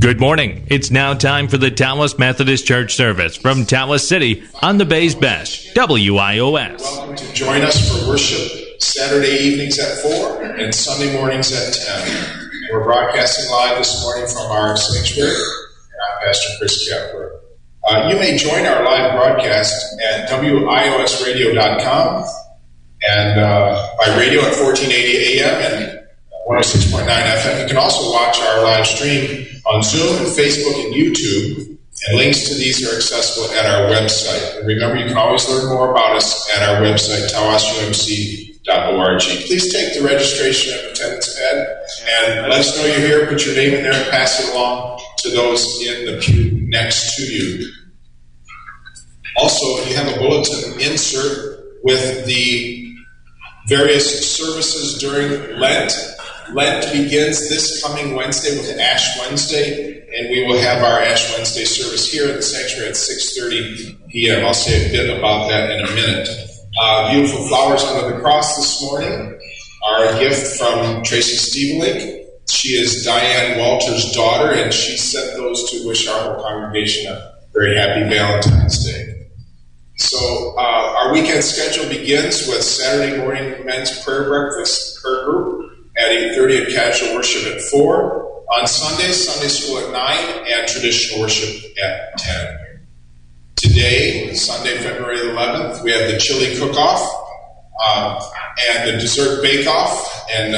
Good morning. It's now time for the Tawas Methodist Church service from Tawas City on the Bay's Best, WIOS. Welcome to join us for worship Saturday evenings at 4 and Sunday mornings at 10. We're broadcasting live this morning from our sanctuary. I'm Pastor Chris Kepler. You may join our live broadcast at wiosradio.com and by radio at 1480 AM and 106.9 FM. You can also watch our live stream on Zoom and Facebook and YouTube, and links to these are accessible at our website. And remember, you can always learn more about us at our website, tawasumc.org. Please take the registration and attendance pad and let us know you're here. Put your name in there and pass it along to those in the pew next to you. Also, you have a bulletin insert with the various services during Lent. Lent begins this coming Wednesday with Ash Wednesday, and we will have our Ash Wednesday service here at the sanctuary at 6:30 p.m. I'll say a bit about that in a minute. Beautiful flowers under the cross this morning are a gift from Tracy Stevenlake. She is Diane Walter's daughter, and she sent those to wish our whole congregation a very happy Valentine's Day. So our weekend schedule begins with Saturday morning men's prayer breakfast, prayer group, at 8:30 and casual worship at 4. On Sundays, Sunday school at 9 and traditional worship at 10. Today, Sunday, February 11th, we have the chili cook-off and the dessert bake-off. And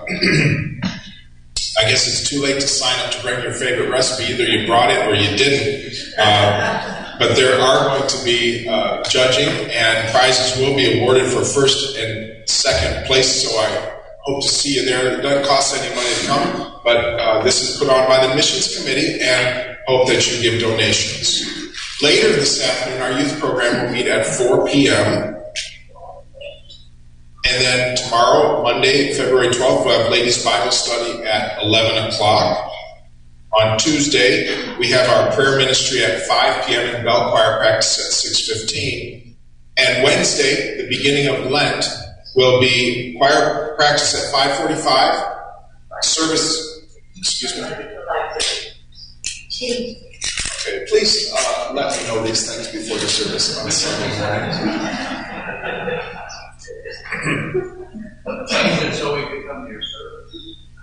I guess it's too late to sign up to bring your favorite recipe. Either you brought it or you didn't. But there are going to be judging, and prizes will be awarded for first and second place. So I hope to see you there. It doesn't cost any money to come, but this is put on by the Missions Committee, and hope that you give donations. Later this afternoon, our youth program will meet at 4 p.m. And then tomorrow, Monday, February 12th, we'll have Ladies' Bible Study at 11 o'clock. On Tuesday, we have our prayer ministry at 5 p.m. and bell choir practice at 6:15. And Wednesday, the beginning of Lent, will be choir practice at 5:45. Service, excuse me. Okay, please let me know these things before the service on Sunday morning. So we could come to your service.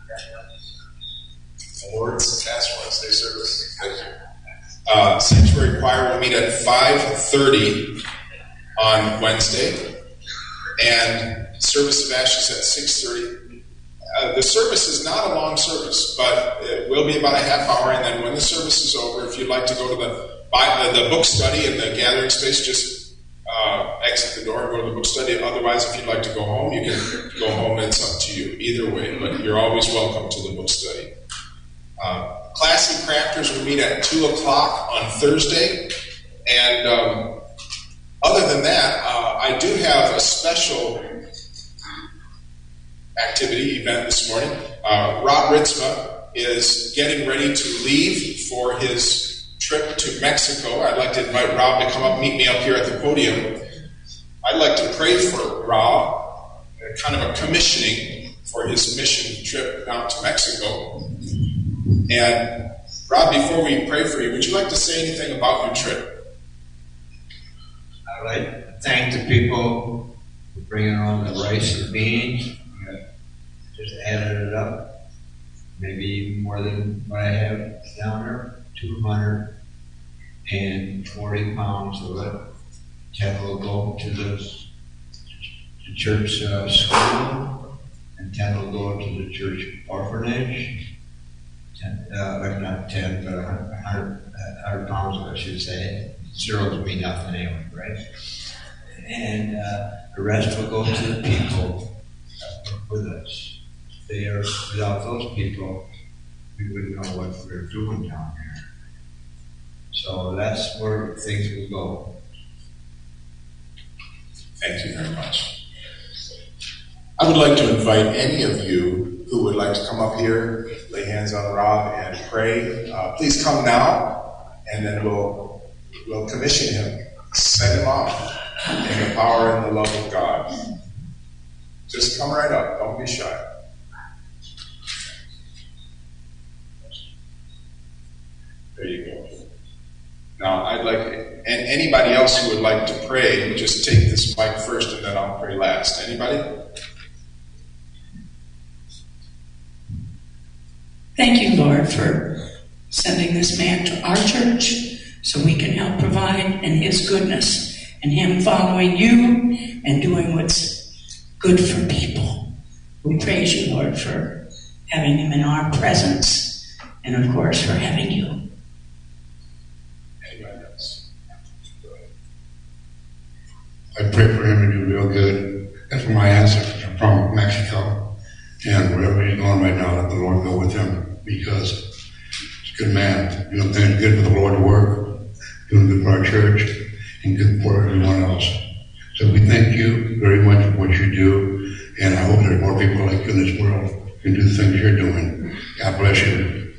Lord's Ash Wednesday service. Sanctuary choir will meet at 5:30 on Wednesday, and service of ashes at 6:30. The service is not a long service, but it will be about a half hour, and then when the service is over, if you'd like to go to the book study in the gathering space, just exit the door and go to the book study. Otherwise, if you'd like to go home, you can go home. It's up to you. Either way, but you're always welcome to the book study. Classy Crafters will meet at 2 o'clock on Thursday. And other than that, I do have a special event this morning. Rob Ritzma is getting ready to leave for his trip to Mexico. I'd like to invite Rob to come up, meet me up here at the podium. I'd like to pray for Rob, kind of a commissioning for his mission trip down to Mexico. And Rob, before we pray for you, would you like to say anything about your trip? I'd like to thank the people for bringing on the rice and beans. Just added it up, maybe even more than what I have down there, 240 pounds of it. 10 will go to the church school, and 10 will go to the church orphanage. 100 pounds, I should say. Zero to be nothing anyway, right? And the rest will go to the people with us. Without those people, we wouldn't know what we're doing down here. So that's where things will go. Thank you very much. I would like to invite any of you who would like to come up here, lay hands on Rob, and pray. Please come now, and then we'll commission him, send him off in the power and the love of God. Just come right up. Don't be shy. There you go. Now, I'd like, and anybody else who would like to pray, just take this mic first and then I'll pray last. Anybody? Thank you, Lord, for sending this man to our church so we can help provide in his goodness and him following you and doing what's good for people. We praise you, Lord, for having him in our presence and, of course, for having you. I pray for him to do real good. That's where my ancestors are from, Mexico. And wherever he's going right now, let the Lord go with him, because he's a good man, doing things good for the Lord to work, doing good for our church, and good for everyone else. So we thank you very much for what you do, and I hope there's more people like you in this world who can do the things you're doing. God bless you.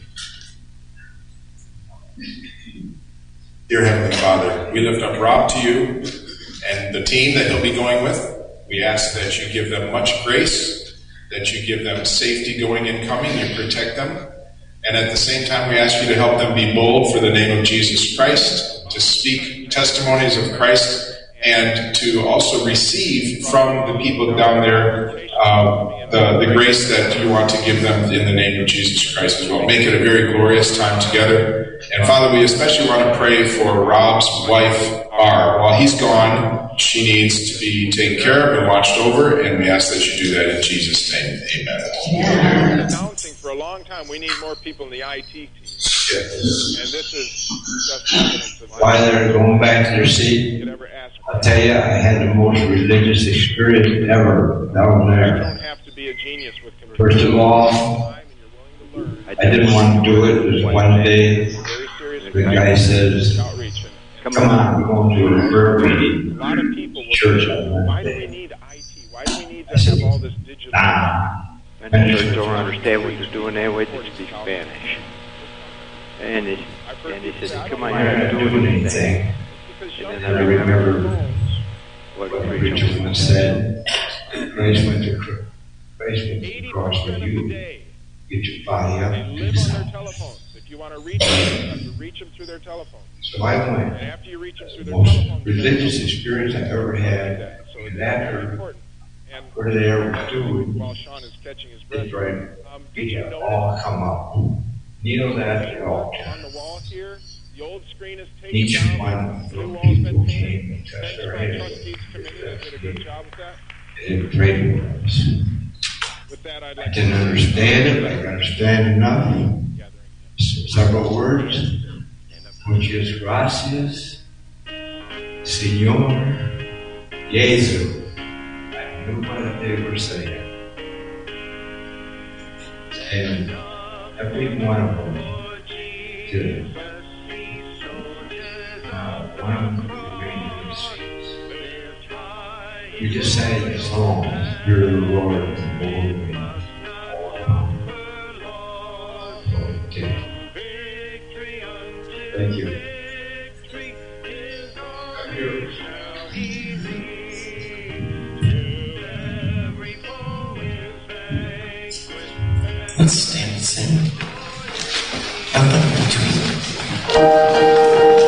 Dear Heavenly Father, we lift up Rob to you and the team that he'll be going with. We ask that you give them much grace, that you give them safety going and coming, you protect them. And at the same time, we ask you to help them be bold for the name of Jesus Christ, to speak testimonies of Christ, and to also receive from the people down there the grace that you want to give them in the name of Jesus Christ as well. Make it a very glorious time together. And Father, we especially want to pray for Rob's wife, Barb. While he's gone, she needs to be taken care of and watched over, and we ask that you do that in Jesus' name. Amen. We've been announcing for a long time we need more people in the IT team. And this is just evidence of that. While they're going back to their seat, I'll tell you, I had the most religious experience ever down You there. don't have to be a genius with First of all, I didn't want to do it. It was one day, the guy says, come on, we're going to a prayer meeting, a lot of people will church say, on why do we Wednesday. need IT? Why do we need to have all this digital? And And church don't understand what you're doing anyway. They speak Spanish. And he said, come on, I'm you're not not doing doing anything. anything. And And I remember what what the the preacher preacher once said, Christ went to the cross for you. Get your body up They and do live on their something. telephones. If you want to reach them, you have to reach them through their telephones. So I And went. after you reach them through The their most telephones, religious experience I ever had. So And it's very after, important. And what did they ever do? while Sean is catching his breath, It's right. did you We notice all come up. Kneel at the altar. on the wall here, the old screen is taken Each down, one the new of the wall's people been came painted. and touched Thanks their to our heads. trustees committee that did a good job with that. They prayed for us. With that, I'd I like didn't understand it, but I understand enough. gathering. Several words, muchas gracias, Señor Jesus. I knew what they were saying. And every one of them did it. One remaining seats. We just sang the song, You're the Lord, the Lord, Thank you. Let's stand and sing. Nothing between.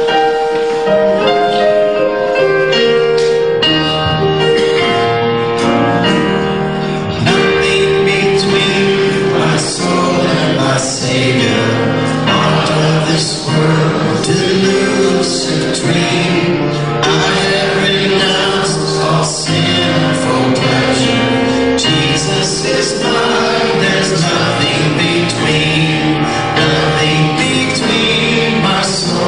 Nothing between my soul and my Savior. Under this world to lose a dream. I have renounced all sinful pleasure. Jesus is mine. There's nothing between my soul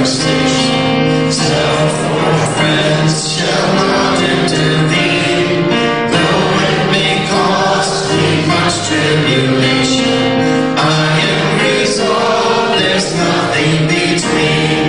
conversation. Self or friends shall not intervene, though it may cost me much tribulation. I am resolved, there's nothing between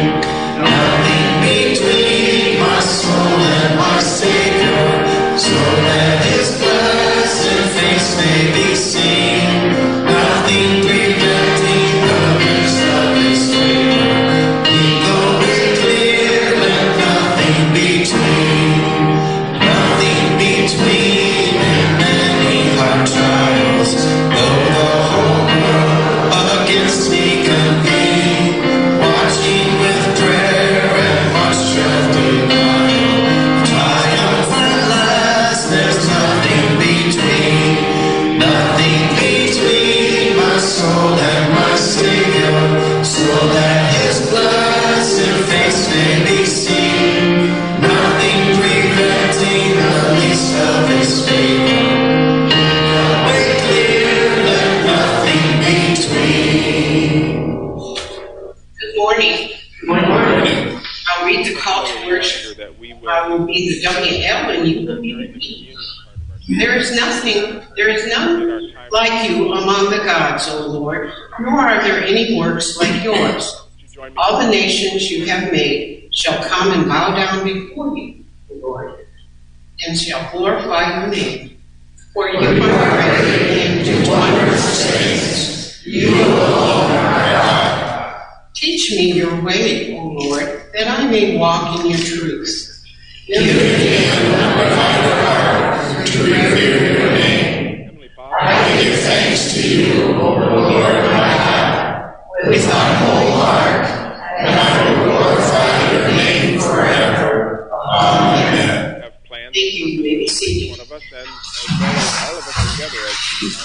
my soul and my Savior, so that His blessed face may be seen. Nothing preventing the use of His favor. He though it clear, let nothing between. Nothing between and many hard trials, though the whole world against me convene. Watching with prayer and much self-denial, triumphant last, there's nothing between. Nothing between my soul and my Savior, so that His blessed face may be seen. Nothing preventing the least of His favor. The way clear, let nothing between. Good morning. Good morning. I'll read the call to worship. I will be the WL and you will be the P. There is none like you among the gods, O Lord, nor are there any works like yours. All the nations you have made shall come and bow down before you, O Lord, and shall glorify your name. For you are great and do wondrous things. You alone are God. Teach me your way, O Lord, that I may walk in your truth. Give me a refined heart to revere your name. I give thanks to you, O Lord, my God, with my whole heart, and I will glorify your name forever. Amen. Thank you. You may be seated. One of us, and as well as all of us together as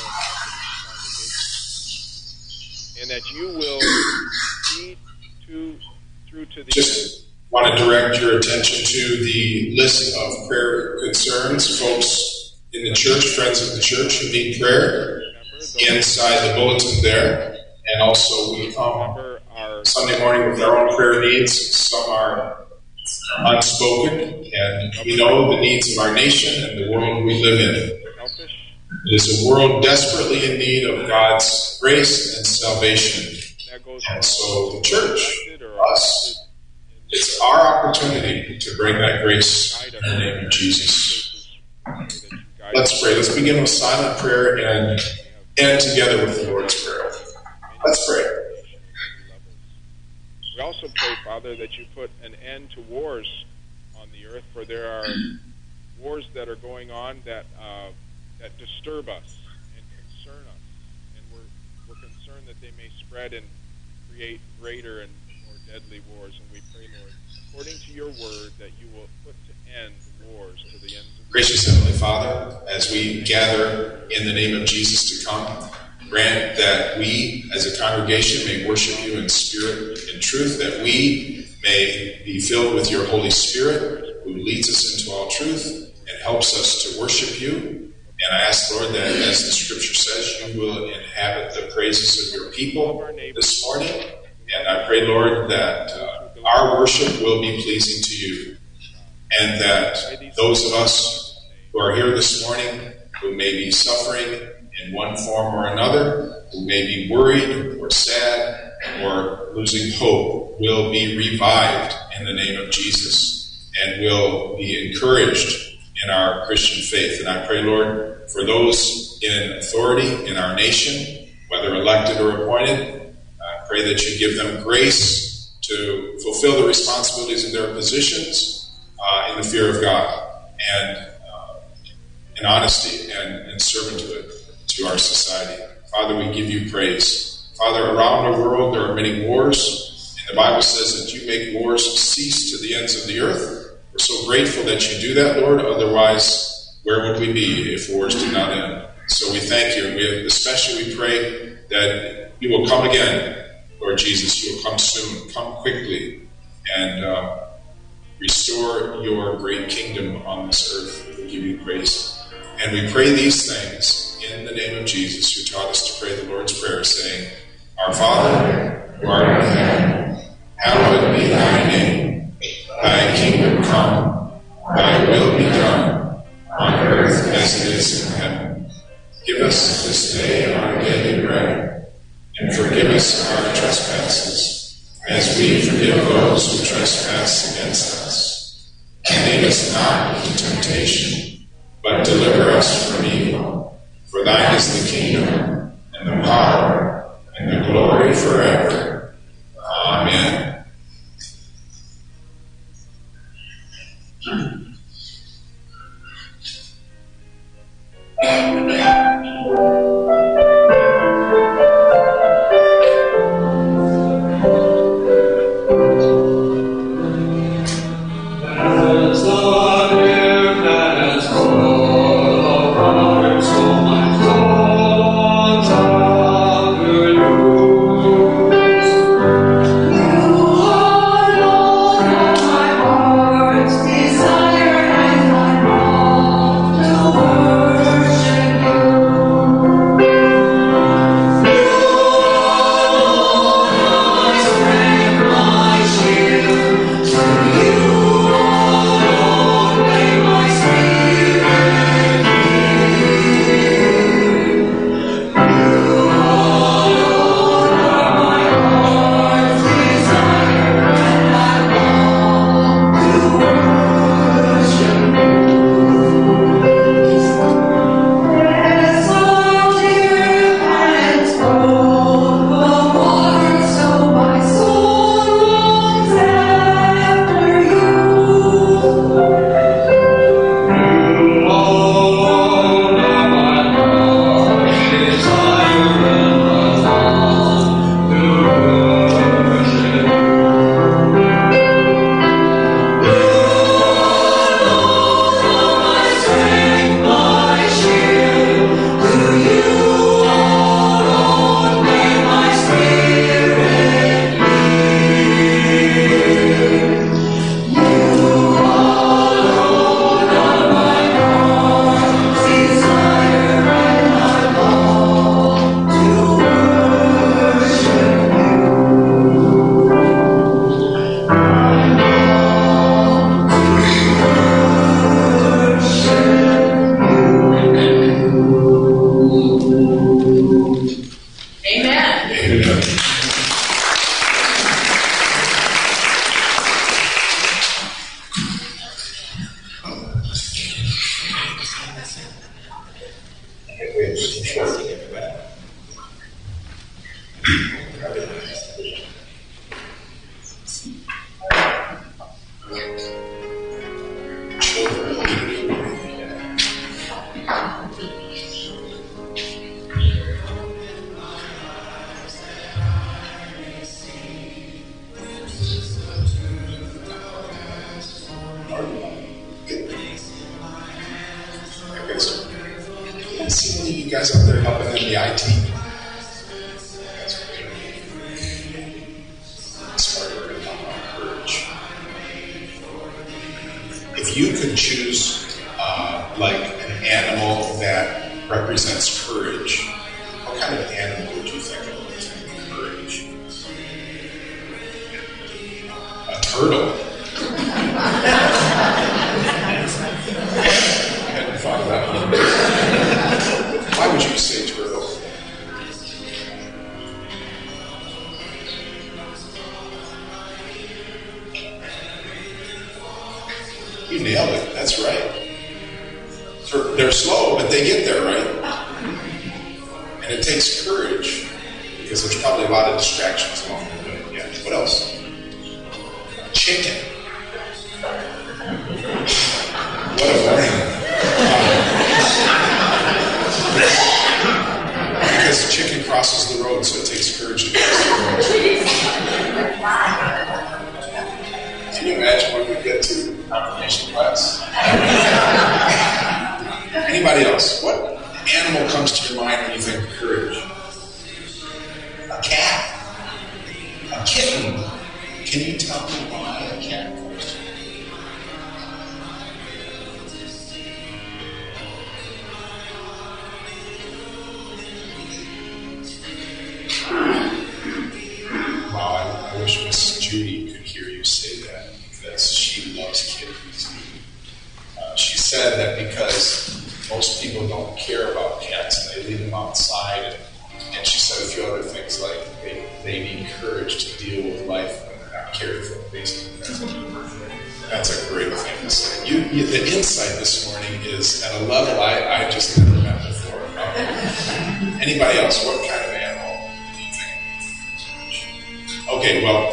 and that you will lead through to the Just want to direct your attention to the list of prayer concerns. Folks in the church, friends of the church who need prayer, inside the bulletin there. And also we come Sunday morning with our own prayer needs. Some are unspoken, and we know the needs of our nation and the world we live in. It is a world desperately in need of God's grace and salvation. And so the church, us, it's our opportunity to bring that grace in the name of Jesus. Let's pray. Let's begin with silent prayer and end together with the Lord's Prayer. Let's pray. We also pray, Father, that you put an end to wars on the earth, for there are wars that are going on that disturb us and concern us, and we're concerned that they may spread and create greater and more deadly wars. And we pray, Lord, according to your word, that you will put to end wars to the ends of the earth. Gracious Heavenly Father, as we gather in the name of Jesus to come, grant that we as a congregation may worship you in spirit and truth, that we may be filled with your Holy Spirit who leads us into all truth and helps us to worship you. And I ask, Lord, that as the scripture says, you will inhabit the praises of your people this morning. And I pray, Lord, that our worship will be pleasing to you, and that those of us who are here this morning who may be suffering in one form or another, who may be worried or sad or losing hope, will be revived in the name of Jesus and will be encouraged in our Christian faith. And I pray, Lord, for those in authority in our nation, whether elected or appointed, I pray that you give them grace to fulfill the responsibilities of their positions in the fear of God and in honesty and servanthood to our society. Father, we give you praise. Father, around our world there are many wars, and the Bible says that you make wars cease to the ends of the earth. We're so grateful that you do that, Lord. Otherwise, where would we be if wars did not end? So we thank you, and we pray that you will come again, Lord Jesus. You will come soon, come quickly, and restore your great kingdom on this earth. We give you praise. And we pray these things in the name of Jesus, who taught us to pray the Lord's Prayer, saying, Our Father, who art in heaven, hallowed be thy come, thy will be done, on earth as it is in heaven. Give us this day our daily bread, and forgive us our trespasses, as we forgive those who trespass against us. And lead us not into temptation, but deliver us from evil. For thine is the kingdom, and the power, and the glory forever. Amen. Wow, I wish Miss Judy could hear you say that. because she loves kittens. She said that because most people don't care about cats and they leave them outside, and she said a few other things like they need courage to deal with life when they're not cared for. Basically, that's a great thing to say. The insight this morning is at a level I just never met before. Anybody else? What kind of animal do you think? Okay, well,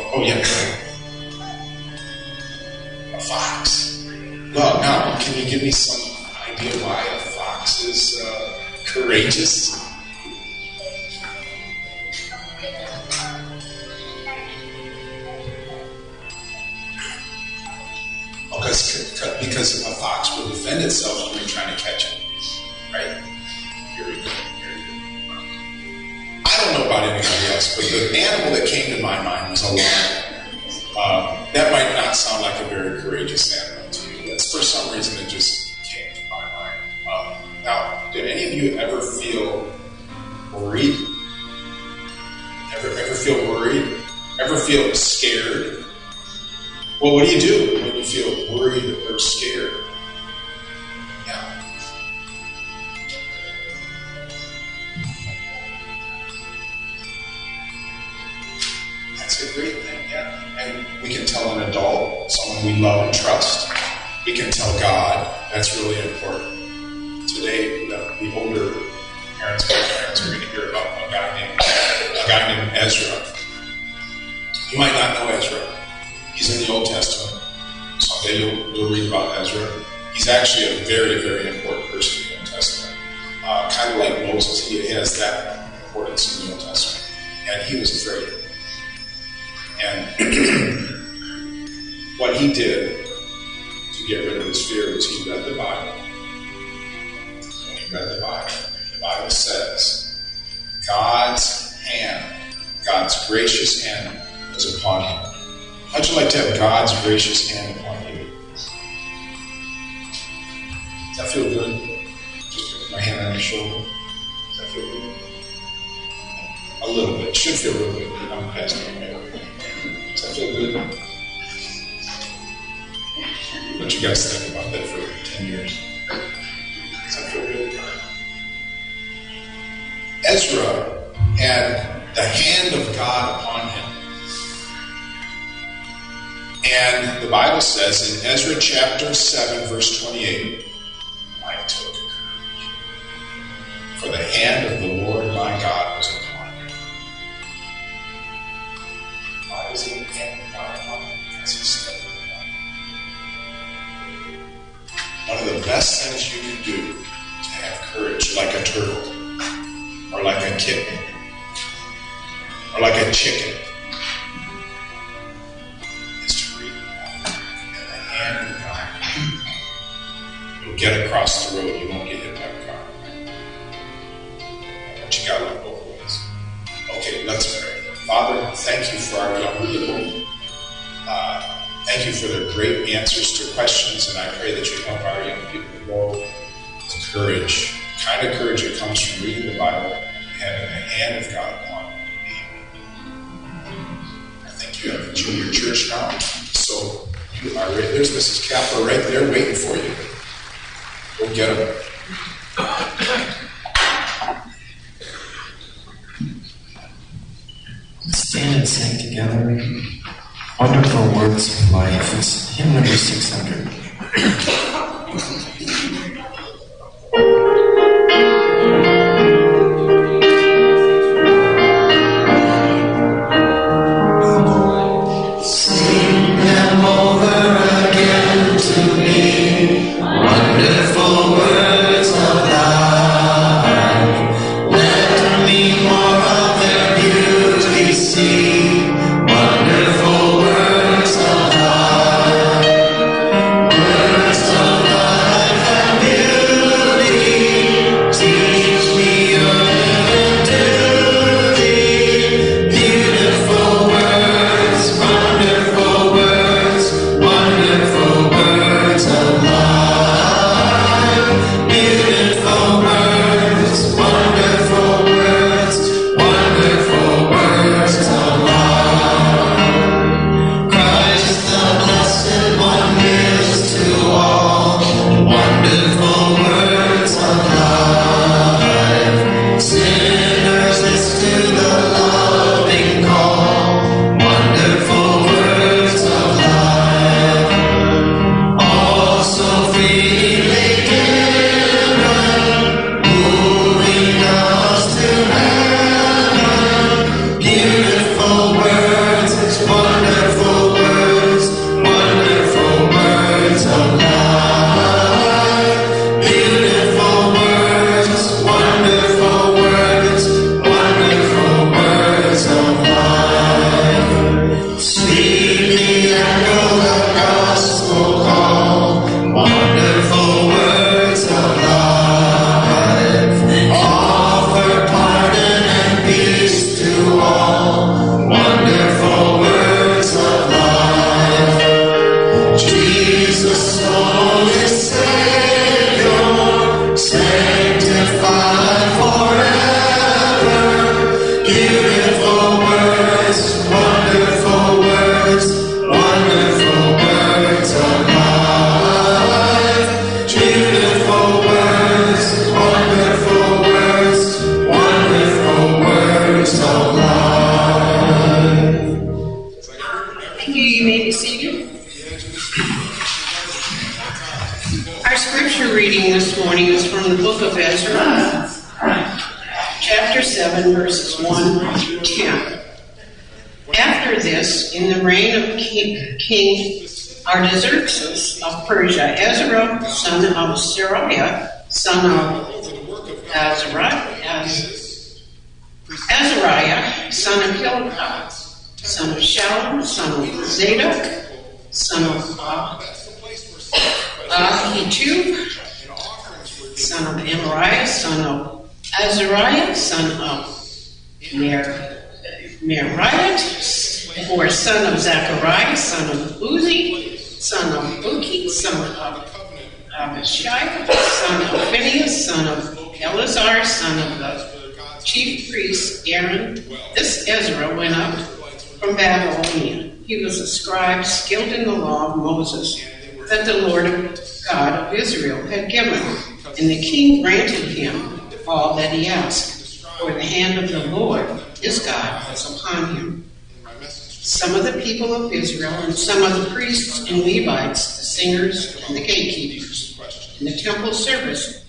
a fox. Well, now, can you give me some idea why a fox is courageous? Because a fox will defend itself when you're trying to catch it, right? Very good, very good. I don't know about anybody else, but the animal that came to my mind was a lion. That might not sound like a very courageous animal to you, but for some reason it just came to my mind. Now, did any of you ever feel worried? Ever feel worried? Ever feel scared? Well, what do you do when you feel worried or scared? Yeah. That's a great thing, yeah. And we can tell an adult, someone we love and trust. We can tell God. That's really important. Today, the older parents, grandparents, are going to hear about a guy named Ezra. You might not know Ezra. He's in the Old Testament. Someday you'll read about Ezra. He's actually a very, very important person in the Old Testament. Kind of like Moses, he has that importance in the Old Testament. And he was afraid. And what he did to get rid of his fear was he read the Bible. When he read the Bible says, God's gracious hand was upon him. How'd you like to have God's gracious hand upon you? Does that feel good? Just put my hand on your shoulder. Does that feel good? A little bit. It should feel real good. I'm Pastor. Does that feel good? What you guys think about that for 10 years? Does that feel good? Ezra had the hand of God upon him. And the Bible says in Ezra chapter 7, verse 28, I took courage, for the hand of the Lord my God was upon me. Why was the hand of God upon him? Because he stepped with God. One of the best things you can do to have courage, like a turtle, or like a kitten, or like a chicken, get across the road, you won't get hit by a car. But you got to look both ways. Okay, let's pray. Father, thank you for our young people. Thank you for their great answers to questions, and I pray that you help our young people to grow with courage. The kind of courage that comes from reading the Bible and having the hand of God upon you. I think you have a junior church now, so you are right. There's Mrs. Kapler right there waiting for you. Go get them. Stand and sing together. Wonderful Words of Life. It's hymn number 600. Wonderful words of Our scripture reading this morning is from the book of Ezra, chapter 7, verses 1 through 10. After this, in the reign of King Artaxerxes of Persia, Ezra, son of Seraiah, son of Azariah, son of Hilkiah, son of Shallum, son of Zadok, son of Ahitub, son of Amariah, son of Azariah, son of Meraiah, or son of Zechariah, son of Uzi, son of Buki, son of Abishai, son of Phinehas, son of Eleazar, son of the chief priest Aaron. This Ezra went up from Babylonia. He was a scribe skilled in the law of Moses that the Lord God of Israel had given, and the king granted him all that he asked, for the hand of the Lord his God was upon him. Some of the people of Israel and some of the priests and Levites, the singers and the gatekeepers, and the temple servants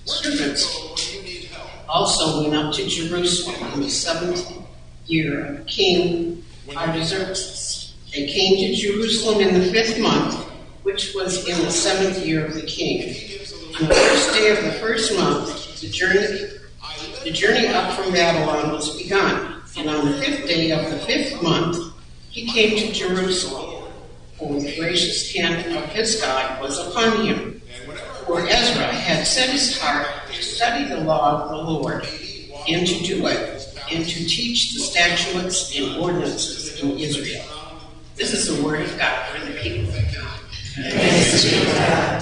also went up to Jerusalem in the 7th year of King Artaxerxes. They came to Jerusalem in the 5th month, which was in the 7th year of the king. On the first day of the 1st month, the journey up from Babylon was begun. And on the 5th day of the 5th month, he came to Jerusalem, for the gracious hand of his God was upon him. For Ezra had set his heart to study the law of the Lord, and to do it, and to teach the statutes and ordinances in Israel. This is the word of God for the people of God. Thanks be to God.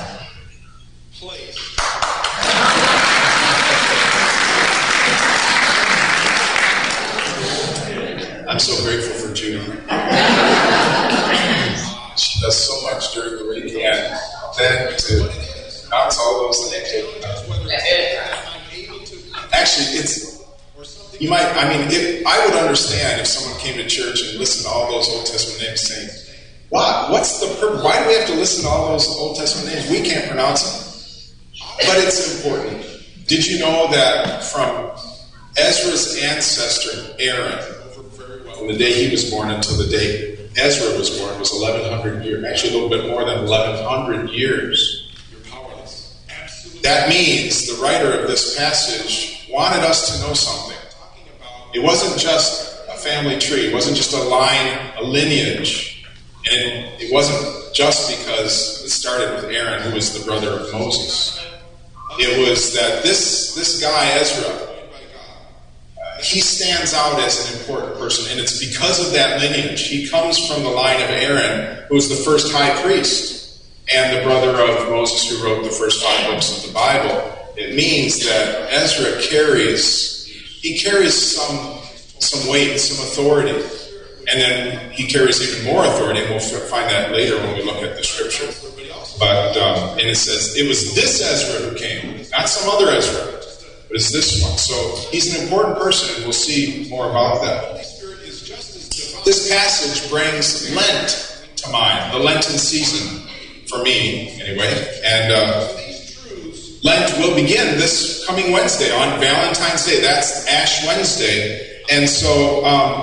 I'm so grateful for Judy. She does so much during the week, and then to bounce all those things. Actually, I would understand if someone came to church and listened to all those Old Testament names saying, wow, what's the purpose? Why do we have to listen to all those Old Testament names? We can't pronounce them. But it's important. Did you know that from Ezra's ancestor, Aaron, from the day he was born until the day Ezra was born was 1,100 years. Actually, a little bit more than 1,100 years. That means the writer of this passage wanted us to know something. It wasn't just a family tree. It wasn't just a line, a lineage. And it wasn't just because it started with Aaron, who was the brother of Moses. It was that this guy, Ezra, he stands out as an important person, and it's because of that lineage. He comes from the line of Aaron, who was the first high priest, and the brother of Moses, who wrote the first 5 books of the Bible. It means that Ezra carries some weight, some authority, and then he carries even more authority, and we'll find that later when we look at the scripture. But and it says, it was this Ezra who came, not some other Ezra. But it's this one. So he's an important person, and we'll see more about that. This passage brings Lent to mind, the Lenten season, for me, anyway. And Lent will begin this coming Wednesday, on Valentine's Day. That's Ash Wednesday. And so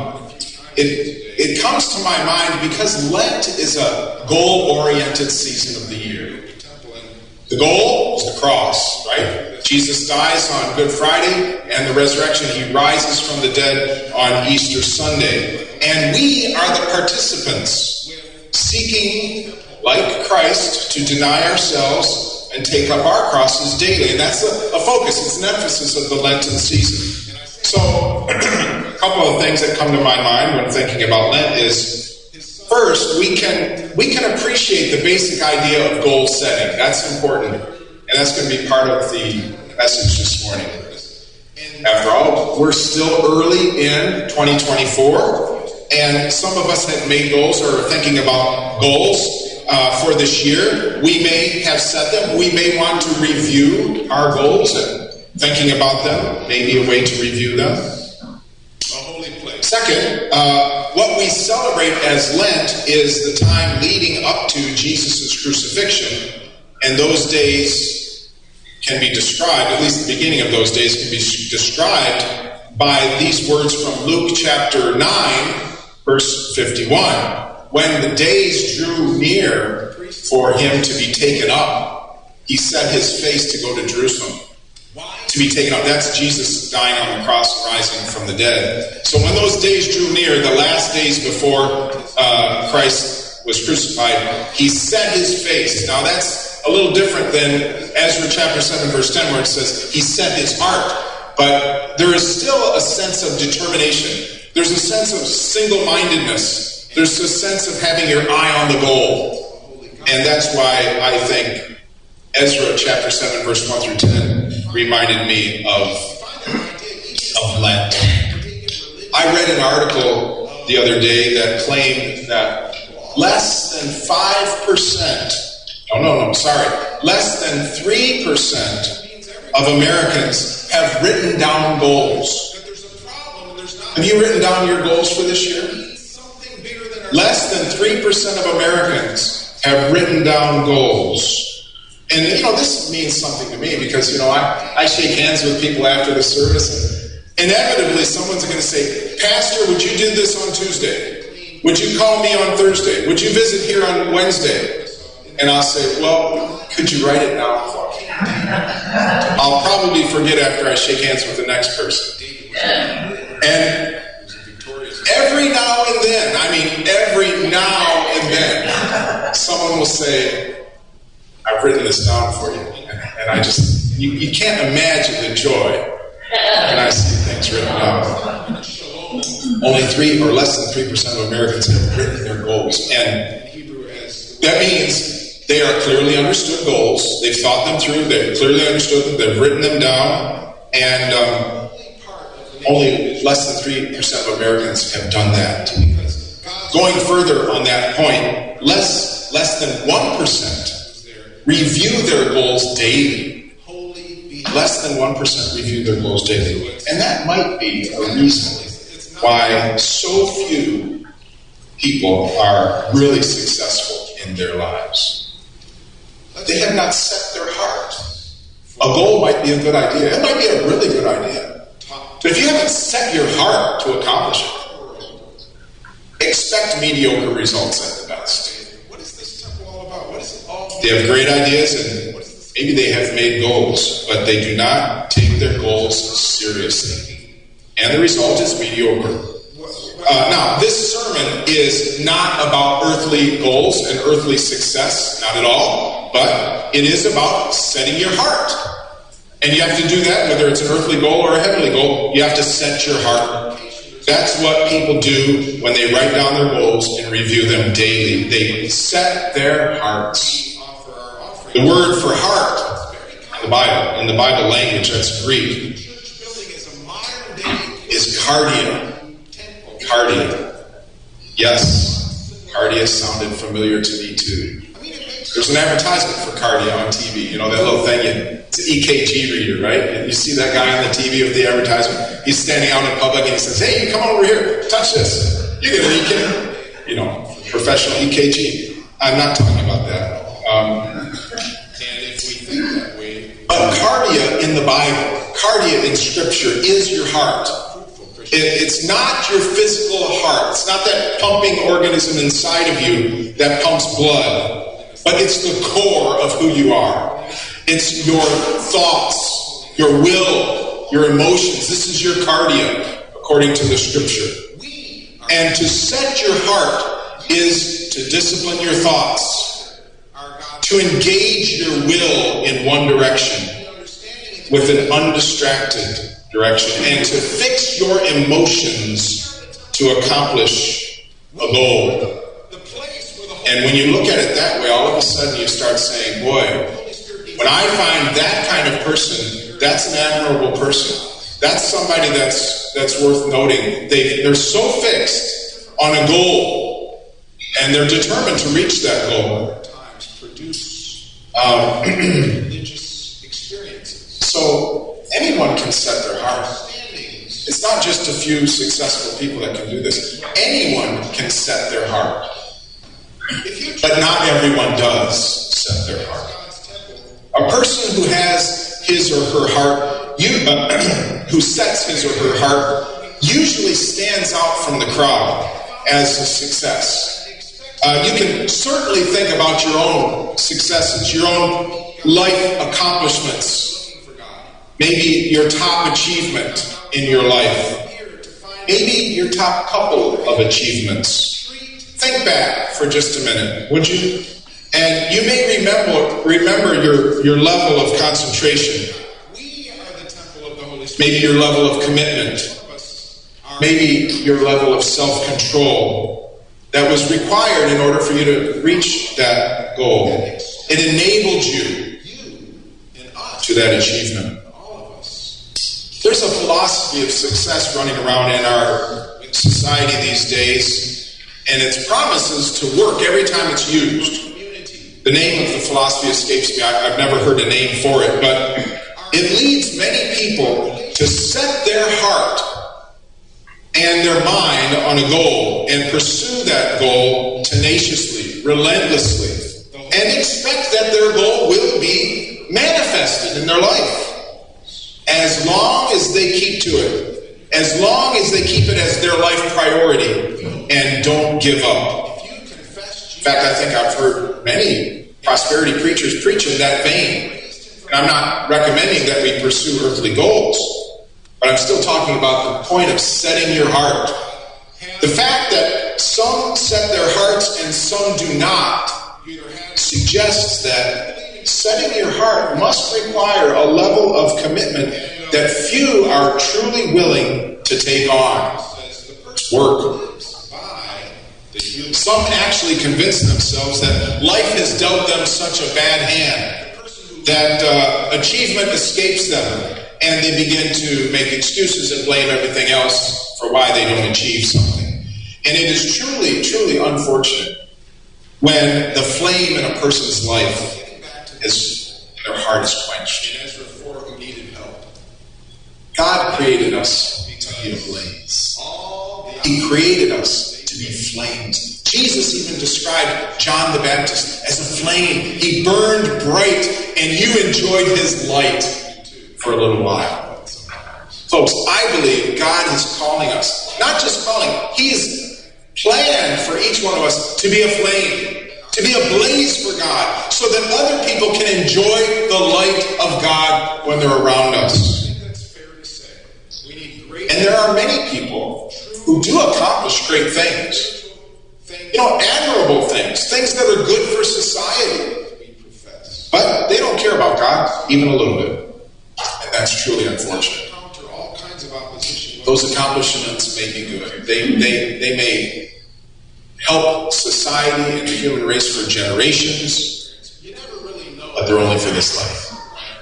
it comes to my mind because Lent is a goal-oriented season of the year. The goal is the cross, right? Jesus dies on Good Friday, and the resurrection, he rises from the dead on Easter Sunday. And we are the participants, seeking, like Christ, to deny ourselves and take up our crosses daily. And that's a focus, it's an emphasis of the Lenten season. So, a couple of things that come to my mind when thinking about Lent is, first, we can appreciate the basic idea of goal setting. That's important. And that's going to be part of the message this morning. After all, we're still early in 2024, and some of us have made goals or are thinking about goals for this year. We may have set them. We may want to review our goals, and thinking about them may be a way to review them. A holy place. Second, what we celebrate as Lent is the time leading up to Jesus' crucifixion, and those days can be described, at least the beginning of those days can be described by these words from Luke chapter 9, verse 51. When the days drew near for him to be taken up, he set his face to go to Jerusalem. To be taken up. That's Jesus dying on the cross and rising from the dead. So when those days drew near, the last days before Christ was crucified, he set his face. Now that's a little different than Ezra chapter 7 verse 10 where it says he set his heart. But there is still a sense of determination. There's a sense of single-mindedness. There's a sense of having your eye on the goal. And that's why I think Ezra chapter 7 verse 1 through 10 reminded me of Lent. I read an article the other day that claimed that less than 3% of Americans have written down goals. Have you written down your goals for this year? Less than 3% of Americans have written down goals. And, this means something to me because, I shake hands with people after the service. And inevitably, someone's going to say, Pastor, would you do this on Tuesday? Would you call me on Thursday? Would you visit here on Wednesday? And I'll say, well, could you write it down for me? I'll probably forget after I shake hands with the next person. And every now and then, someone will say, I've written this down for you. And I just, you can't imagine the joy when I see things written down. Only 3 or less than 3% of Americans have written their goals. And that means they are clearly understood goals. They've thought them through. They've clearly understood them. They've written them down. And only less than 3% of Americans have done that. Going further on that point, less than 1% review their goals daily. Less than 1% review their goals daily. And that might be a reason why so few people are really successful in their lives. They have not set their heart. A goal might be a good idea. It might be a really good idea. But if you haven't set your heart to accomplish it, expect mediocre results at the best. They have great ideas and maybe they have made goals, but they do not take their goals seriously. And the result is mediocre. Now, this sermon is not about earthly goals and earthly success, not at all, but it is about setting your heart. And you have to do that, whether it's an earthly goal or a heavenly goal, you have to set your heart. That's what people do when they write down their goals and review them daily. They set their hearts. The word for heart in the Bible language, that's Greek, is cardia. Cardia. Yes, cardia sounded familiar to me too. There's an advertisement for cardia on TV. That little thing, it's an EKG reader, right? And you see that guy on the TV with the advertisement. He's standing out in public and he says, hey, you come over here, touch this. You get an EKG. Professional EKG. I'm not talking about that. But cardia in the Bible, cardia in Scripture is your heart. It's not your physical heart. It's not that pumping organism inside of you that pumps blood. But it's the core of who you are. It's your thoughts, your will, your emotions. This is your cardia, according to the Scripture. And to set your heart is to discipline your thoughts, to engage your will in one direction with an undistracted direction, and to fix your emotions to accomplish a goal. And when you look at it that way, all of a sudden you start saying, boy, when I find that kind of person, that's an admirable person. That's somebody that's worth noting. They're so fixed on a goal, and they're determined to reach that goal. Religious experiences. So anyone can set their heart. It's not just a few successful people that can do this. Anyone can set their heart. But not everyone does set their heart. A person who has his or her heart, who sets his or her heart, usually stands out from the crowd as a success. You can certainly think about your own successes, your own life accomplishments. Maybe your top achievement in your life. Maybe your top couple of achievements. Think back for just a minute, would you? And you may remember your level of concentration. Maybe your level of commitment. Maybe your level of self-control that was required in order for you to reach that goal. It enabled you to that achievement. There's a philosophy of success running around in our society these days, and its promises to work every time it's used. The name of the philosophy escapes me. I've never heard a name for it, but it leads many people to set their heart and their mind on a goal and pursue that goal tenaciously, relentlessly, and expect that their goal will be manifested in their life. As long as they keep to it, as long as they keep it as their life priority and don't give up. In fact, I think I've heard many prosperity preachers preach in that vein. And I'm not recommending that we pursue earthly goals, but I'm still talking about the point of setting your heart. The fact that some set their hearts and some do not suggests that setting your heart must require a level of commitment that few are truly willing to take on. It's work. Some actually convince themselves that life has dealt them such a bad hand that achievement escapes them, and they begin to make excuses and blame everything else for why they don't achieve something. And it is truly, truly unfortunate when the flame in a person's life their heart is quenched. And Ezra 4, who needed help. God created us to be ablaze. He created us to be flames. Jesus even described John the Baptist as a flame. He burned bright, and you enjoyed his light for a little while. Folks, I believe God is calling us, not just calling, He's planned for each one of us to be a flame. To be a blaze for God, so that other people can enjoy the light of God when they're around us. And there are many people who do accomplish great things. Admirable things, things that are good for society. But they don't care about God, even a little bit. And that's truly unfortunate. Those accomplishments may be good. They may help society and the human race for generations, but they're only for this life.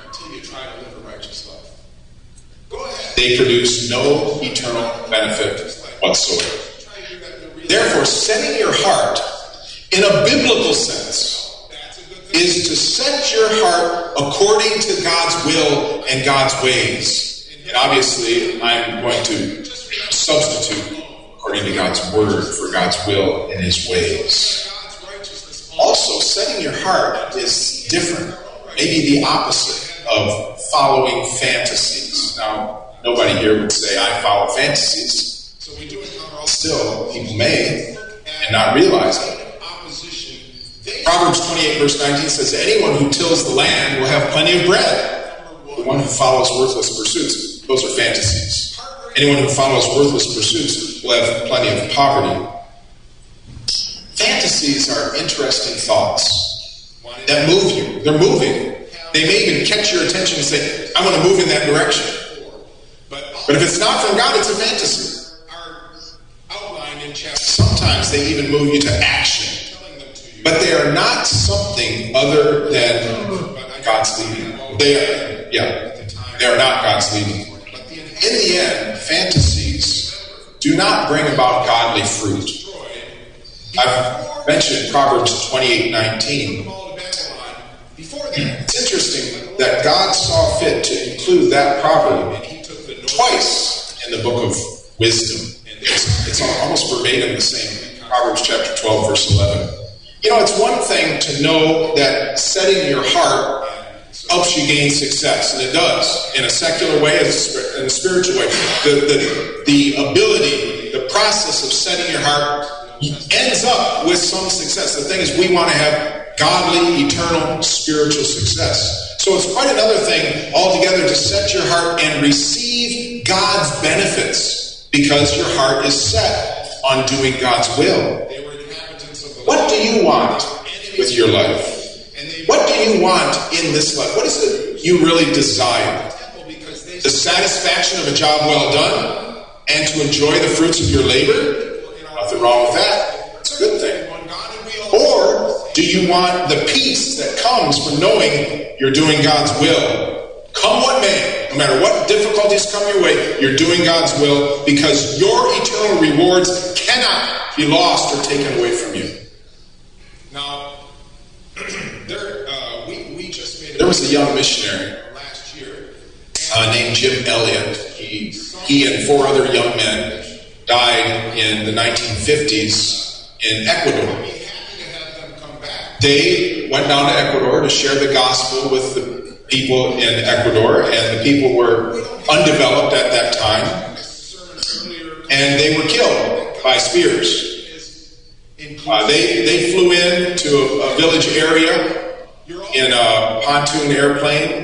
They produce no eternal benefit whatsoever. Therefore, setting your heart, in a biblical sense, is to set your heart according to God's will and God's ways. And obviously, I'm going to substitute according to God's word for God's will and his ways. Also, setting your heart is different, maybe the opposite of following fantasies. Now, nobody here would say, I follow fantasies. Still, people may and not realize it. Proverbs 28 verse 19 says, anyone who tills the land will have plenty of bread. The one who follows worthless pursuits, those are fantasies. Anyone who follows worthless pursuits will have plenty of poverty. Fantasies are interesting thoughts that move you. They're moving. They may even catch your attention and say, I want to move in that direction. But if it's not from God, it's a fantasy. Sometimes they even move you to action. But they are not something other than God's leading. They are not God's leading. In the end, fantasies do not bring about godly fruit. I've mentioned Proverbs 28:19. It's interesting that God saw fit to include that proverb twice in the book of wisdom. It's almost verbatim the same. Proverbs chapter 12, verse 11. It's one thing to know that setting your heart helps you gain success, and it does, in a secular way, in a spiritual way. The ability, the process of setting your heart ends up with some success. The thing is, we want to have godly, eternal, spiritual success. So it's quite another thing altogether to set your heart and receive God's benefits because your heart is set on doing God's will. What do you want with your life? What do you want in this life? What is it you really desire? The satisfaction of a job well done and to enjoy the fruits of your labor? Nothing wrong with that. It's a good thing. Or do you want the peace that comes from knowing you're doing God's will? Come what may, no matter what difficulties come your way, you're doing God's will because your eternal rewards cannot be lost or taken away from you. Now, there was a young missionary last year named Jim Elliot. He and 4 other young men died in the 1950s in Ecuador. They went down to Ecuador to share the gospel with the people in Ecuador, and the people were undeveloped at that time, and they were killed by spears. They flew in to a village area in a pontoon airplane,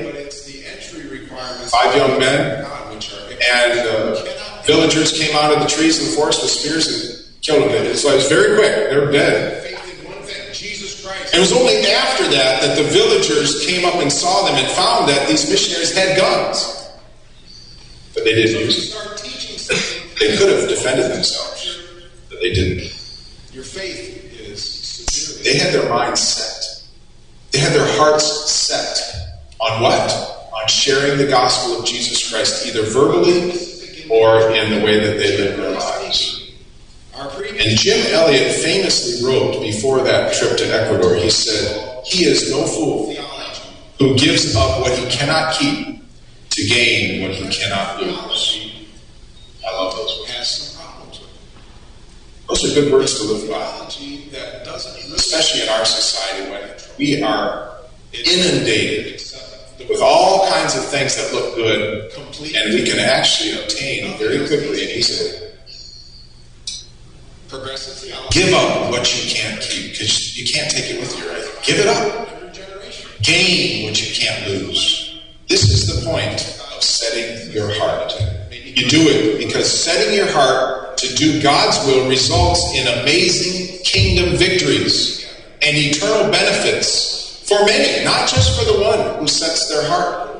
5 young men, and villagers came out of the trees in the forest with spears and killed them. So it was very quick. They were dead. It was only after that the villagers came up and saw them and found that these missionaries had guns. But they didn't use them. They could have defended themselves, but they didn't. Your faith is they had their minds set. They had their hearts set on what? On sharing the gospel of Jesus Christ, either verbally or in the way that they lived their lives. And Jim Elliot famously wrote before that trip to Ecuador, he said, "He is no fool who gives up what he cannot keep to gain what he cannot lose." I love those words. Those are good words to live by, especially in our society when we are inundated with all kinds of things that look good and we can actually obtain very quickly and easily. Give up what you can't keep because you can't take it with you, right? Give it up. Gain what you can't lose. This is the point of setting your heart. You do it because setting your heart to do God's will results in amazing kingdom victories and eternal benefits for many, not just for the one who sets their heart.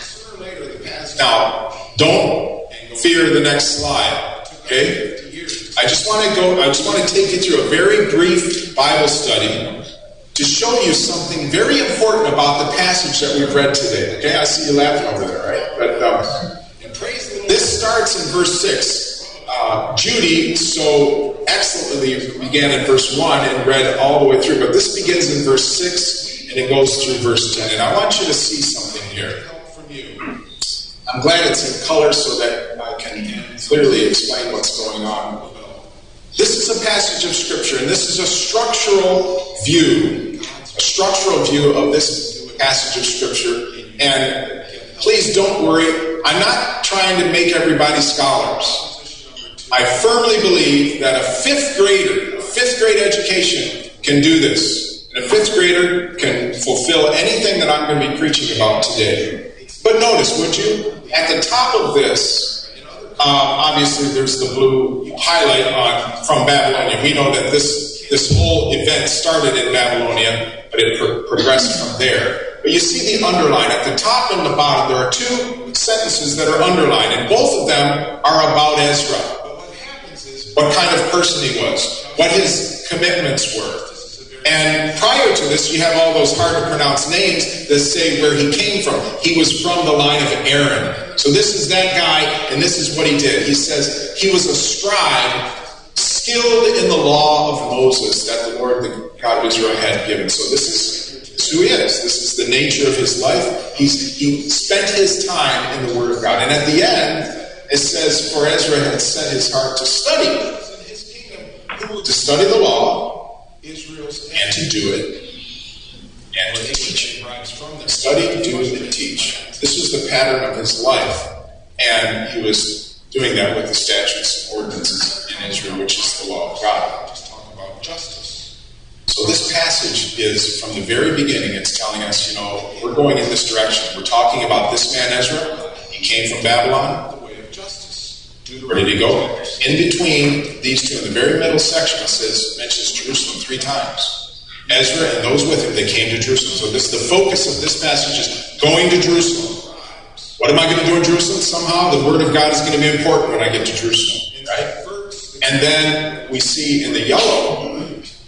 Now, don't fear the next slide, okay? I just want to take you through a very brief Bible study to show you something very important about the passage that we've read today. Okay, I see you laughing over there, right? But this starts in verse 6. Judy so excellently began in verse 1 and read all the way through, but this begins in verse 6 and it goes through verse 10. And I want you to see something here. I'm glad it's in color so that I can clearly explain what's going on. This is a passage of Scripture, and this is a structural view of this passage of Scripture. And please don't worry, I'm not trying to make everybody scholars. I firmly believe that a fifth grade education can do this. And a fifth grader can fulfill anything that I'm going to be preaching about today. But notice, would you, at the top of this, obviously there's the blue highlight from Babylonia. We know that this whole event started in Babylonia, but it progressed from there. But you see the underline. At the top and the bottom, there are 2 sentences that are underlined, and both of them are about Ezra. What kind of person he was, what his commitments were. And prior to this, you have all those hard-to-pronounce names that say where he came from. He was from the line of Aaron. So this is that guy, and this is what he did. He says he was a scribe skilled in the law of Moses that the Lord, the God of Israel, had given. So this is who he is. This is the nature of his life. He spent his time in the Word of God. And at the end, it says, for Ezra had set his heart to study the law, and to do it, and to teach it. Study, do, and teach. This was the pattern of his life, and he was doing that with the statutes and ordinances in Israel, which is the law of God. Just talking about justice. So this passage is, from the very beginning, it's telling us, we're going in this direction. We're talking about this man Ezra. He came from Babylon. Where did he go? In between these two, in the very middle section, it mentions Jerusalem 3 times. Ezra and those with him, they came to Jerusalem. So the focus of this passage is going to Jerusalem. What am I going to do in Jerusalem? Somehow the word of God is going to be important when I get to Jerusalem, right? And then we see in the yellow,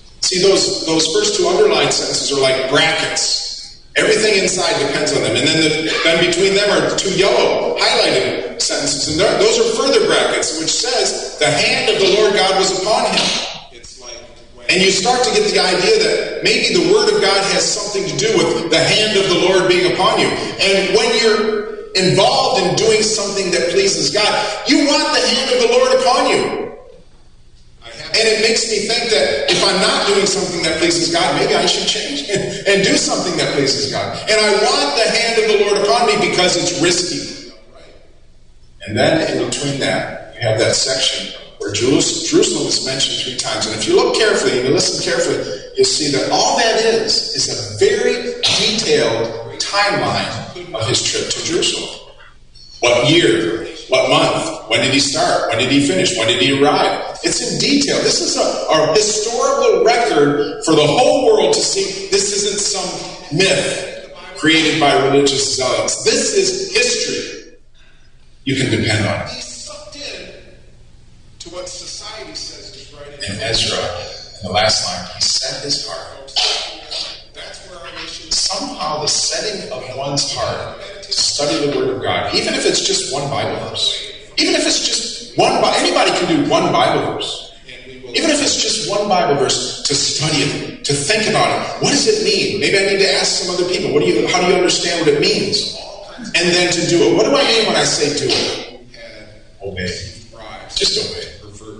those first 2 underlined sentences are like brackets. Everything inside depends on them. And then between them are 2 yellow highlighted sentences. And those are further brackets, which says, the hand of the Lord God was upon him. And you start to get the idea that maybe the word of God has something to do with the hand of the Lord being upon you. And when you're involved in doing something that pleases God, you want the hand of the Lord upon you. And it makes me think that if I'm not doing something that pleases God, maybe I should change and do something that pleases God. And I want the hand of the Lord upon me because it's risky. And then in between that, you have that section where Jerusalem is mentioned 3 times. And if you look carefully and you listen carefully, you'll see that all that is a very detailed timeline of his trip to Jerusalem. What year? What month? When did he start? When did he finish? When did he arrive? It's in detail. This is a historical record for the whole world to see. This isn't some myth created by religious zealots. This is history. You can depend on it. He's sucked in to what society says is right. And Ezra, in the last line, he set his heart. That's where our nation. Somehow the setting of one's heart to study the Word of God, even if it's just 1 Bible verse, even if it's just anybody can do 1 Bible verse, even if it's just 1 Bible verse, to study it, to think about it. What does it mean? Maybe I need to ask some other people. How do you understand what it means? And then to do it. What do I mean when I say do it? Obey. Just obey.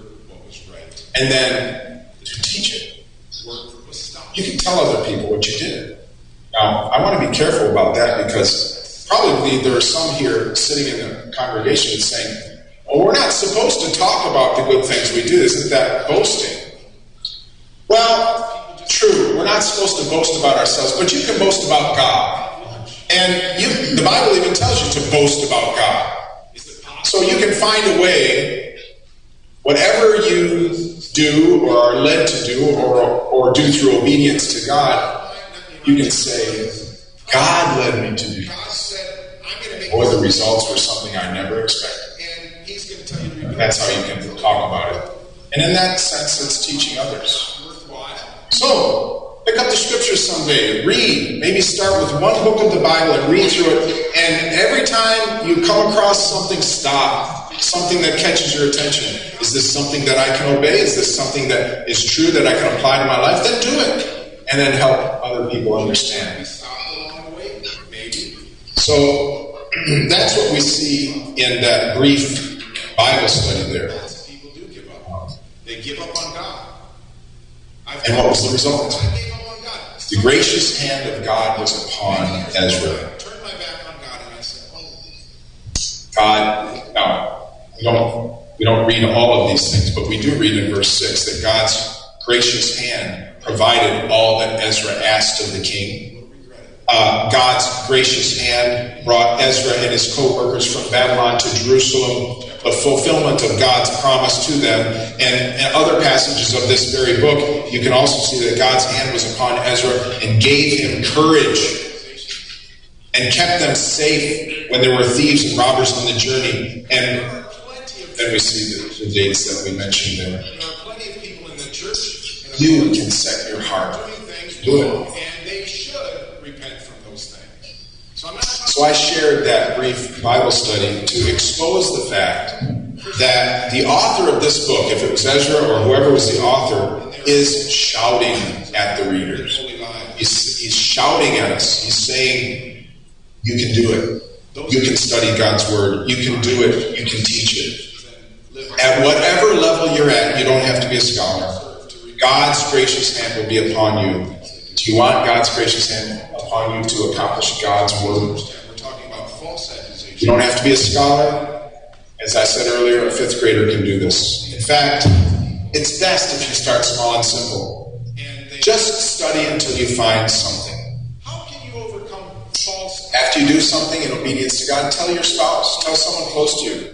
And then to teach it. You can tell other people what you did. Now, I want to be careful about that because probably there are some here sitting in the congregation and saying, well, we're not supposed to talk about the good things we do. Isn't that boasting? Well, true. We're not supposed to boast about ourselves, but you can boast about God. And the Bible even tells you to boast about God. So you can find a way, whatever you do or are led to do or do through obedience to God, you can say, God led me to do this. Or the results were something I never expected. That's how you can talk about it. And in that sense, it's teaching others. So, pick up the scriptures someday, read. Maybe start with 1 book of the Bible and read through it. And every time you come across something, stop. Something that catches your attention. Is this something that I can obey? Is this something that is true that I can apply to my life? Then do it. And then help other people understand. So, that's what we see in that brief Bible study there. People do give up. They give up on God. And what was the result? The gracious hand of God was upon Ezra. I turned my back on God and I said, God, now, we don't read all of these things, but we do read in verse 6 that God's gracious hand provided all that Ezra asked of the king. God's gracious hand brought Ezra and his co-workers from Babylon to Jerusalem, the fulfillment of God's promise to them. And in other passages of this very book, you can also see that God's hand was upon Ezra and gave him courage and kept them safe when there were thieves and robbers on the journey. And then we see the dates that we mentioned there. There are plenty of people in the church. You can set your heart. Do it. And they should repent from those things. So I shared that brief Bible study to expose the fact that the author of this book, if it was Ezra or whoever was the author, is shouting at the readers. He's shouting at us. He's saying, you can do it. You can study God's Word. You can do it. You can teach it. At whatever level you're at, you don't have to be a scholar. God's gracious hand will be upon you. Do you want God's gracious hand upon you to accomplish God's Word? You don't have to be a scholar. As I said earlier, a 5th grader can do this. In fact, it's best if you start small and simple. Just study until you find something. After you do something in obedience to God, tell your spouse, tell someone close to you.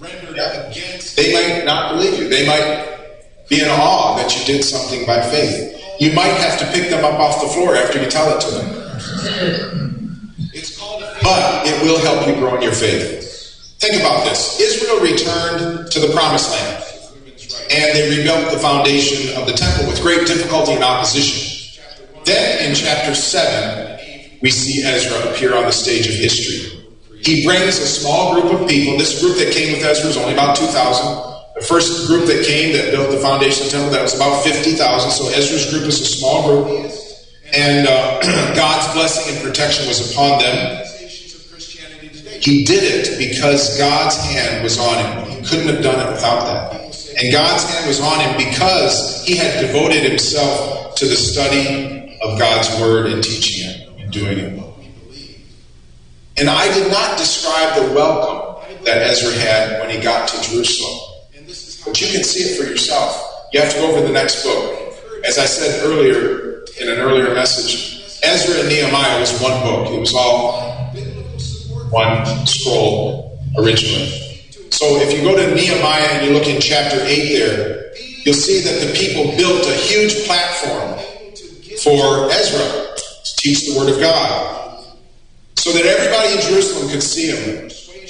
They might not believe you. They might be in awe that you did something by faith. You might have to pick them up off the floor after you tell it to them. But it will help you grow in your faith. Think about this. Israel returned to the promised land, and they rebuilt the foundation of the temple with great difficulty and opposition. Then in chapter 7, we see Ezra appear on the stage of history. He brings a small group of people. This group that came with Ezra was only about 2,000. The first group that came that built the foundation of the temple, that was about 50,000. So Ezra's group is a small group. And God's blessing and protection was upon them. He did it because God's hand was on him. He couldn't have done it without that. And God's hand was on him because he had devoted himself to the study of God's Word and teaching it and doing it. And I did not describe the welcome that Ezra had when he got to Jerusalem. But you can see it for yourself. You have to go over the next book. As I said earlier, in an earlier message, Ezra and Nehemiah was one book. It was all one scroll originally. So if you go to Nehemiah and you look in chapter 8 there, you'll see that the people built a huge platform for Ezra to teach the Word of God, so that everybody in Jerusalem could see him.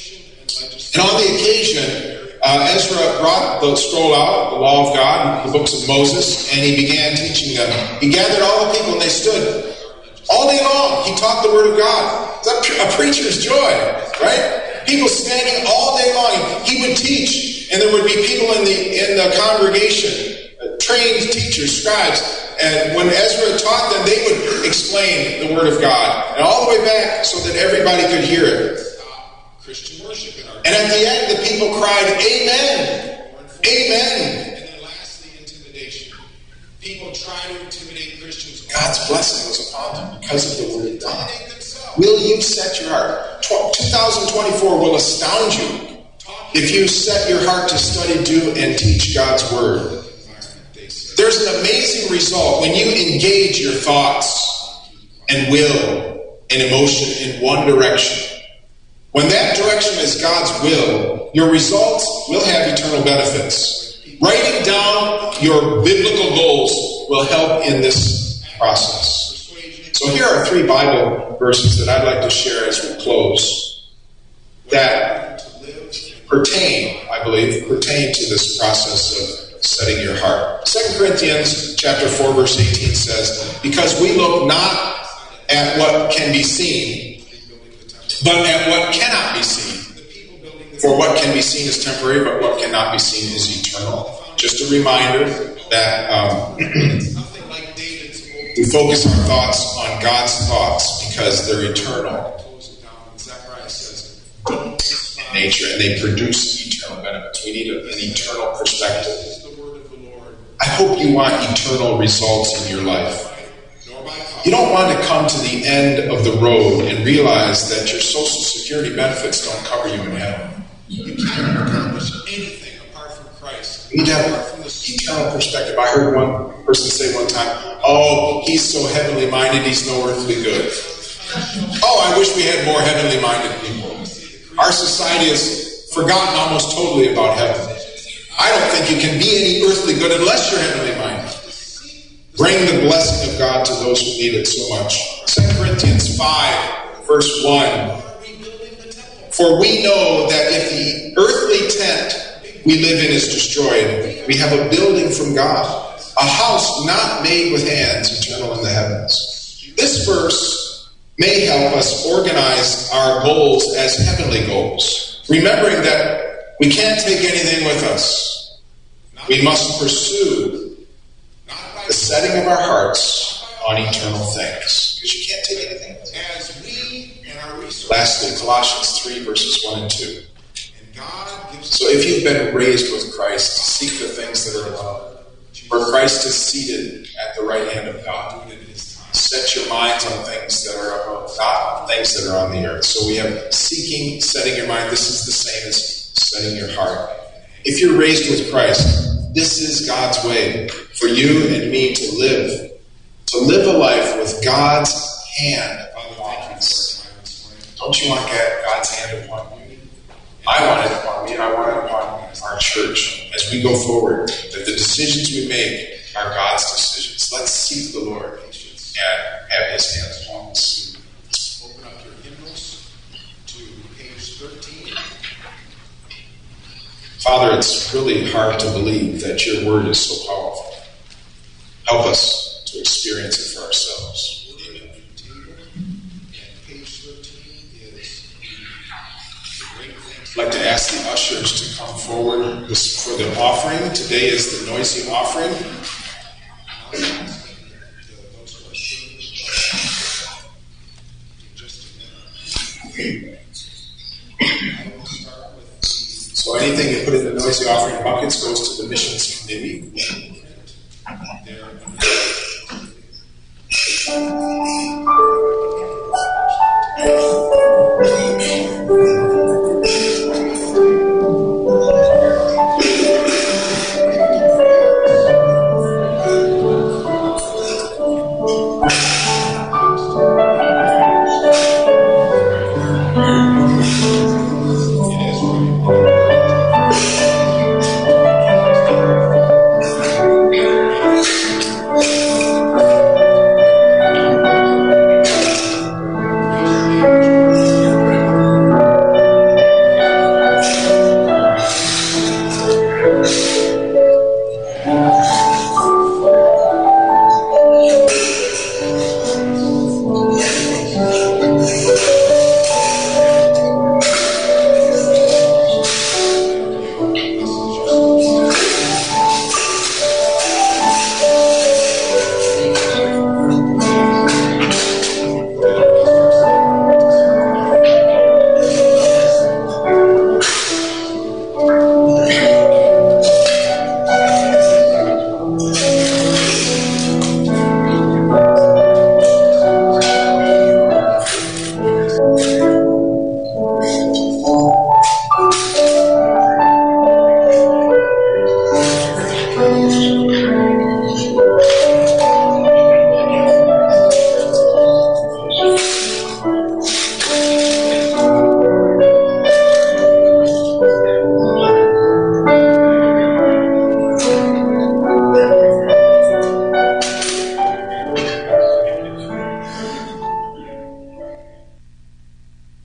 And on the occasion, Ezra brought the scroll out, the law of God, the books of Moses, and he began teaching them. He gathered all the people and they stood. All day long, he taught the Word of God. It's a preacher's joy, right? People standing all day long. He would teach, and there would be people in the congregation, trained teachers, scribes, and when Ezra taught them, they would explain the Word of God, and all the way back so that everybody could hear it. Christian worship. And at the end, the people cried, "Amen! Amen!" And then lastly, intimidation. People try to intimidate Christians. God's blessing was upon them because of the Word of God. Will you set your heart? 2024 will astound you if you set your heart to study, do, and teach God's Word. There's an amazing result when you engage your thoughts and will and emotion in one direction. When that direction is God's will, your results will have eternal benefits. Writing down your biblical goals will help in this process. So here are 3 Bible verses that I'd like to share as we close that pertain to this process of setting your heart. 2 Corinthians chapter 4, verse 18 says, "Because we look not at what can be seen, but at what cannot be seen. For what can be seen is temporary, but what cannot be seen is eternal." Just a reminder that we focus our thoughts on God's thoughts because they're eternal in nature and they produce eternal benefits. We need an eternal perspective. I hope you want eternal results in your life. You don't want to come to the end of the road and realize that your Social Security benefits don't cover you in heaven. You can't accomplish anything apart from Christ. You need to have an eternal perspective. I heard one person say one time, "Oh, he's so heavenly minded, he's no earthly good." Oh, I wish we had more heavenly minded people. Our society has forgotten almost totally about heaven. I don't think you can be any earthly good unless you're heavenly minded. Bring the blessing of God to those who need it so much. 2 Corinthians 5, verse 1. "For we know that if the earthly tent we live in is destroyed, we have a building from God, a house not made with hands, eternal in the heavens." This verse may help us organize our goals as heavenly goals, remembering that we can't take anything with us. We must pursue the setting of our hearts on eternal things. because you can't take anything. Lastly, Colossians 3, verses 1 and 2. So if you've been raised with Christ, seek the things that are above, where Christ is seated at the right hand of God. Set your minds on things that are above, not on things that are on the earth. So we have seeking, setting your mind. This is the same as setting your heart. If you're raised with Christ, this is God's way for you and me to live. To live a life with God's hand upon us. Don't you want to get God's hand upon you? I want it upon me, and I want it upon our church as we go forward. That the decisions we make are God's decisions. Let's seek the Lord and have His hands upon us. Open up your hymnals to page 13. Father, it's really hard to believe that your word is so powerful. Help us to experience it for ourselves. I'd like to ask the ushers to come forward for the offering. Today is the noisy offering. So anything you put in the noisy offering buckets goes to the missions committee.